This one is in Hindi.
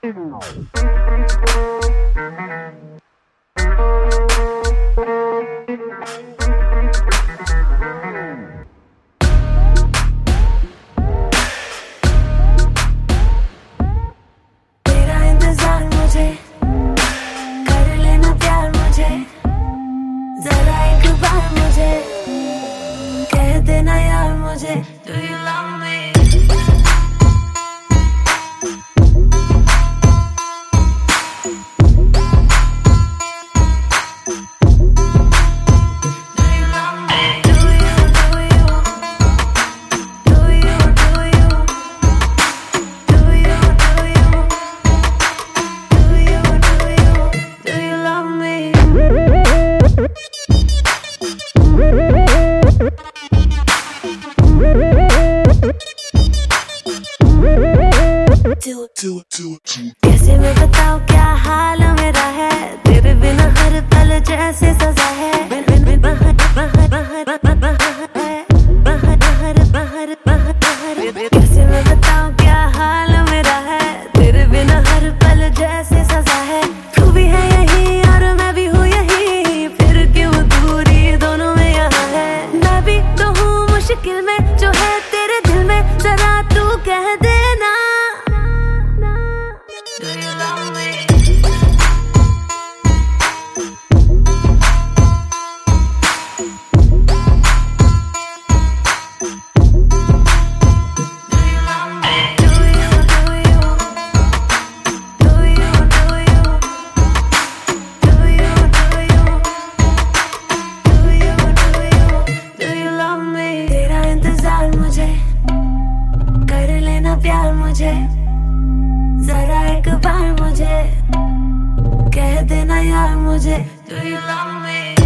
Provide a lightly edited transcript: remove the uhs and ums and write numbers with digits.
तेरा इंतजार मुझे, कर लेना प्यार मुझे, जरा एक बार मुझे कह देना यार मुझे, do you love me? कैसे मैं बताऊं क्या हाल मेरा है, तेरे बिना हर पल जैसे सजा है। कैसे मैं बताऊं क्या हाल मेरा है, तेरे बिना हर पल जैसे सजा है। तू भी है यही और मैं भी हूँ यही, फिर क्यों दूरी दोनों में यहाँ है। मैं भी तो हूँ मुश्किल में, जो है तेरे दिल में जरा तू कह देना, do you love me? तेरा इंतजार मुझे, कर लेना प्यार मुझे, जरा एक बार मुझे कह देना यार मुझे, do you love me?